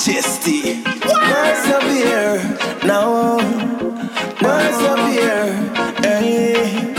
Majesty. Persevere, now. Persevere, hey.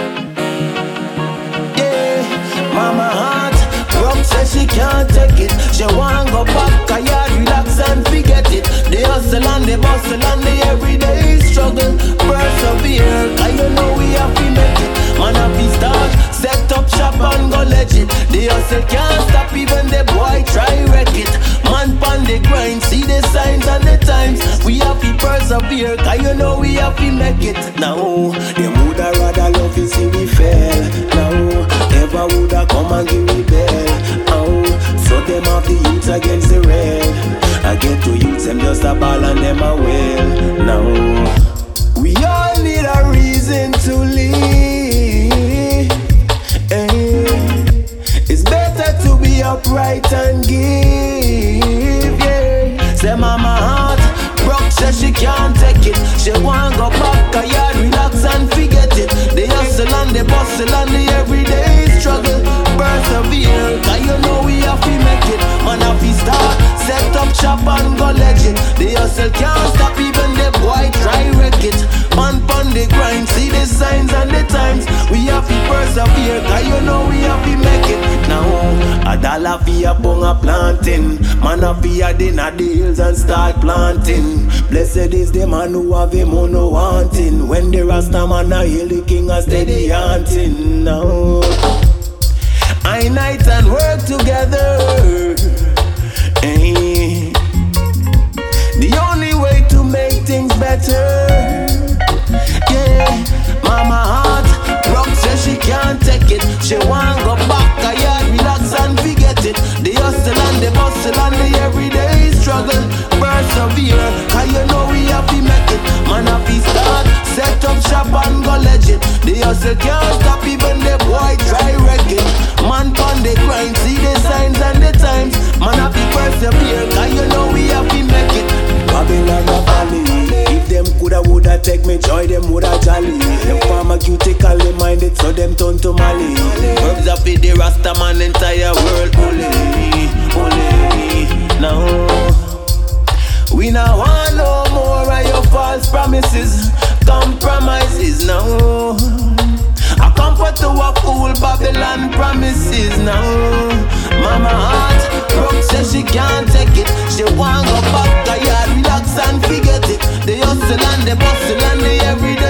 Yeah, mama heart broke, says she can't take it. She want go back, a yard, relax and forget it. The hustle and the bustle and the everyday struggle. Persevere, cause you know we have to make it. Man have to start, set up shop and go legit. The hustle can't stop, even the boy try wreck it. Man pon the grind, see the signs and the times. We have to persevere, cause you know we have to make it. Now, them woulda rather love you see we fail. Now, never woulda come and give me bell. So them have the youths against the rail. I get to youths, them just a ball and them a wail. Now, we all need a reason to live. It's better to be upright and give. Yeah. Say mama heart broke, says she can't take it. She want go back a yard, relax and forget it. The hustle and the bustle and the everyday struggle. Persevere, cause you know we have to make it. Man have to start, set up shop and go legit. The hustle can't stop, even the boy try wreck it. Man pon the grind, see the signs and the times. We have to persevere, cause you know we have to make it. Now, a dollar for a bunga planting. Man have to a dinner the hills and start planting. Blessed is the man who have him who no wanting. When the Rasta man a hail the king a steady hunting. Now, I night and work together. Hey. The only way to make things better. Yeah, mama heart broke, says she can't take it. She want go back a yard, relax and forget it. The hustle and the bustle and the everyday struggle. Persevere, cause you know we have to make it. Man have to start, set up shop and go legit. The hustle can't stop, even the boy try wreck it. Man pon the grind, see the signs and the times. Man have to persevere, cause you know we have to make it. Babylon a valley. If them coulda woulda take me joy, them woulda jolly. Them pharmaceutically minded, so them turn to Mali. Herbs up in the Rasta man entire world. Only now. We now want no more of your false promises, compromises now. I comfort to a fool Babylon promises now. Mama heart broke, says she can't take it. She want go back a yard, relax and forget it. The hustle and the bustle and the everyday